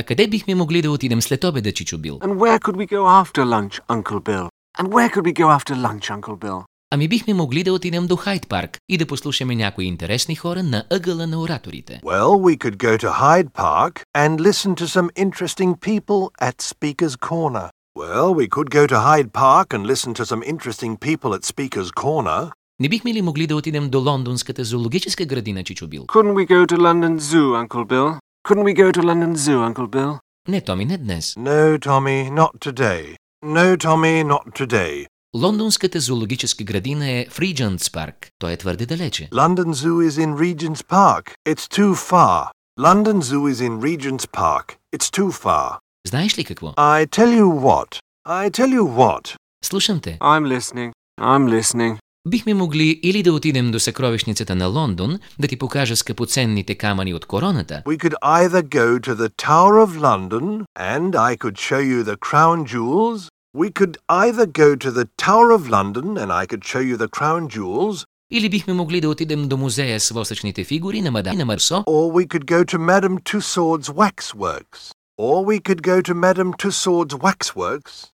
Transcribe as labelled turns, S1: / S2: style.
S1: къде бихме могли да отидем след обеда, Чичо Бил?
S2: And where could we go after lunch, Uncle Bill? And where could we go after lunch, Uncle Bill?
S1: Ами бихме могли да отидем до Хайд парк и да послушаме някои интересни хора на ъгъла на ораторите.
S3: Well, we could go to Hyde Park and listen to some interesting people at Speaker's Corner.
S1: Не бихме ли могли да отидем до лондонската зоологическа градина, Чичо Бил?
S2: Couldn't we go to London Zoo, Uncle Bill? Couldn't we go to London Zoo, Uncle Bill?
S1: Не, Томи, не днес.
S3: No, Tommy, not today. No, Tommy, not today.
S1: Лондонската зоологическа градина е в Regent's парк. Той е твърде далече.
S3: London Zoo is in Regent's Park. It's too far. London Zoo is in Regent's Park. It's too far.
S1: Знаеш ли какво?
S3: I tell you what.
S1: Слушам те.
S2: I'm listening.
S1: Бихме могли или да отидем до съкровищницата на Лондон, да ти покажа скъпоценните камъни от короната.
S3: We could either go to the Tower of London and I could show you the crown jewels.
S1: Или бихме могли да отидем до музея с восъчните фигури на мадам на Марсо.
S3: Or we could go to Madame Tussauds Waxworks.